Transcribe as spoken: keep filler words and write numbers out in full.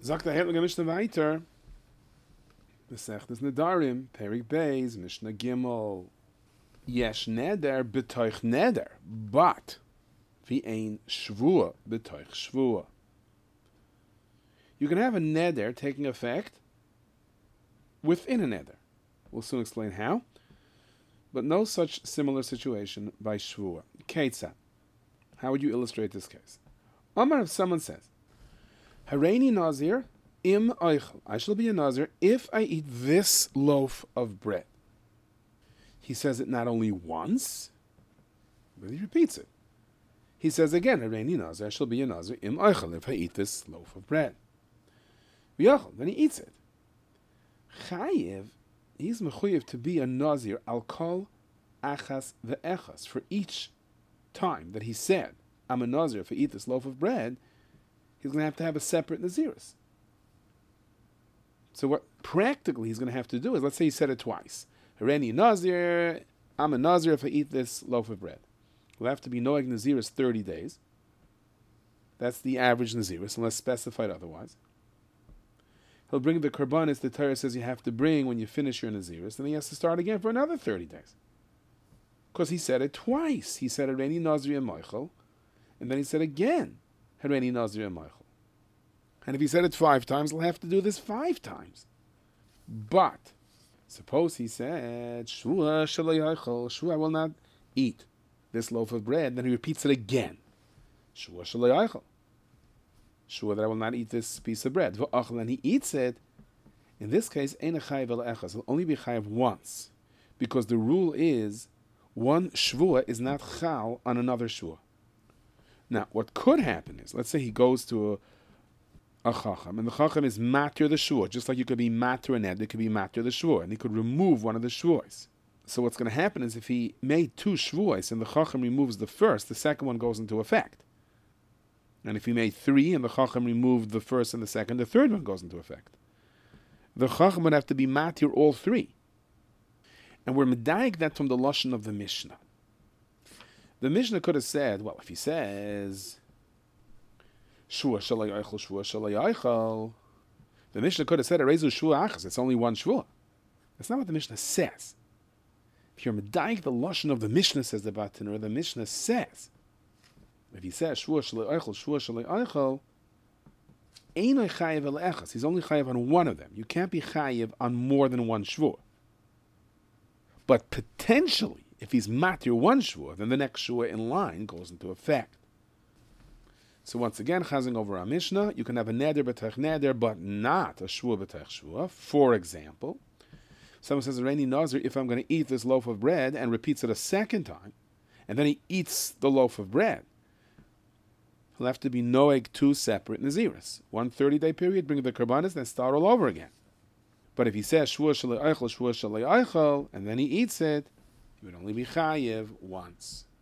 Sagt der Heilige Mishnah weiter. Mesechtes Nedarim, Perik Beis, Mishnah Gimel. Yesh neder betoich neder, but vi ein shvua betoich shvua. You can have a neder taking effect within a neder. We'll soon explain how. But no such similar situation by shvua. Ketzah. How would you illustrate this case? Amar, if someone says, Hareini Nazir im oichel. I shall be a Nazir if I eat this loaf of bread. He says it not only once, but he repeats it. He says again, Hareini Nazir, I shall be a Nazir im oichel if I eat this loaf of bread. V'yachel, then he eats it. Chayiv, he's mechuyev to be a Nazir al kol achas ve'echas. For each time that he said, I'm a Nazir if I eat this loaf of bread, he's going to have to have a separate Nazirus. So what practically he's going to have to do is, let's say he said it twice. Hareini Nazir, I'm a Nazir if I eat this loaf of bread. He'll have to be Noeg Nazirus thirty days. That's the average Nazirus, unless specified otherwise. He'll bring the Karbanis the Torah says you have to bring when you finish your Nazirus, and he has to start again for another thirty days. Because he said it twice. He said Hareini Nazir Moichel, and then he said again, Hareini Nazir Moichel. And if he said it five times, he'll have to do this five times. But suppose he said, Shua shalayachol, Shua, I will not eat this loaf of bread. Then he repeats it again. Shua shalayachol, Shua, that I will not eat this piece of bread. V'achol, and he eats it. In this case, ein chayiv el echas. He'll only be chayiv once, because the rule is one shvua is not chal on another shvua. Now, what could happen is, let's say he goes to a a chacham, and the chacham is matir the shvua, just like you could be matir an ed, it could be matir the shvua, and he could remove one of the shvuos. So what's going to happen is if he made two shvuos and the chacham removes the first, the second one goes into effect. And if he made three and the chacham removed the first and the second, the third one goes into effect. The chacham would have to be matir all three. And we're medayik that from the lashon of the Mishnah. The Mishnah could have said, well, if he says Shua shalay eichel, shua shalay eichel, the Mishnah could have said Erezu shua achas. It's only one shua. That's not what the Mishnah says. If you're medayik, the lashon of the Mishnah says the Batanur, the Mishnah says, if he says shua shalay eichel, shua shalay eichel, einay chayiv el echas. He's only chayiv on one of them. You can't be chayiv on more than one shua. But potentially, if he's matir one shua, then the next shua in line goes into effect. So once again, chazing over our Mishnah, you can have a neder b'tech neder, but not a shua b'tech shua. For example, someone says, Hareini Nazir, if I'm going to eat this loaf of bread, and repeats it a second time, and then he eats the loaf of bread, he'll have to be noeg two separate Naziris. One thirty-day period, bring the karbanis, then start all over again. But if he says, shua shalei eichel, shua shalei eichel, and then he eats it, he would only be chayiv once.